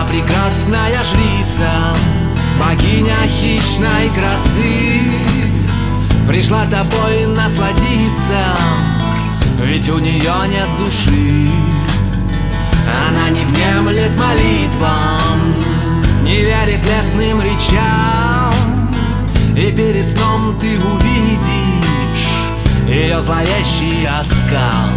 прекрасная жрица, богиня хищной красы, пришла тобой насладиться, ведь у нее нет души. Она не внемлет молитвам, не верит лесным речам, и перед сном ты увидишь ее зловещий оскал.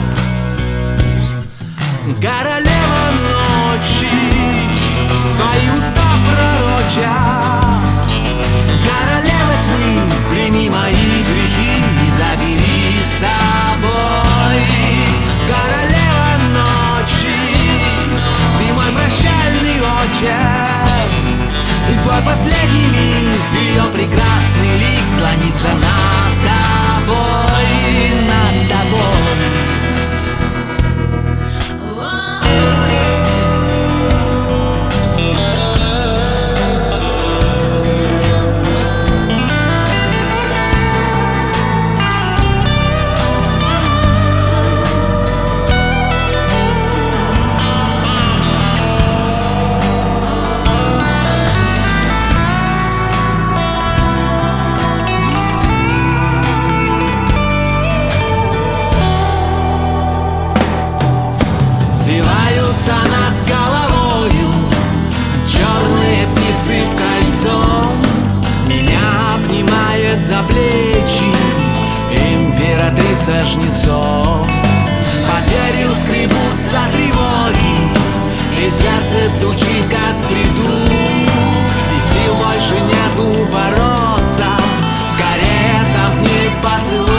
Королева ночи, твои уста пророчат, королева тьмы, прими мои грехи и забери с собой. Королева ночи, ты мой прощальный отчет, и в твой последний миг ее прекрасный лик склонится над тобой, над тобой. Взвиваются над головою черные птицы в кольцо, меня обнимает за плечи императрица жнецов. По дверью скребутся тревоги, и сердце стучит как в бреду, и сил больше нету бороться, скорее сомкни поцелуй.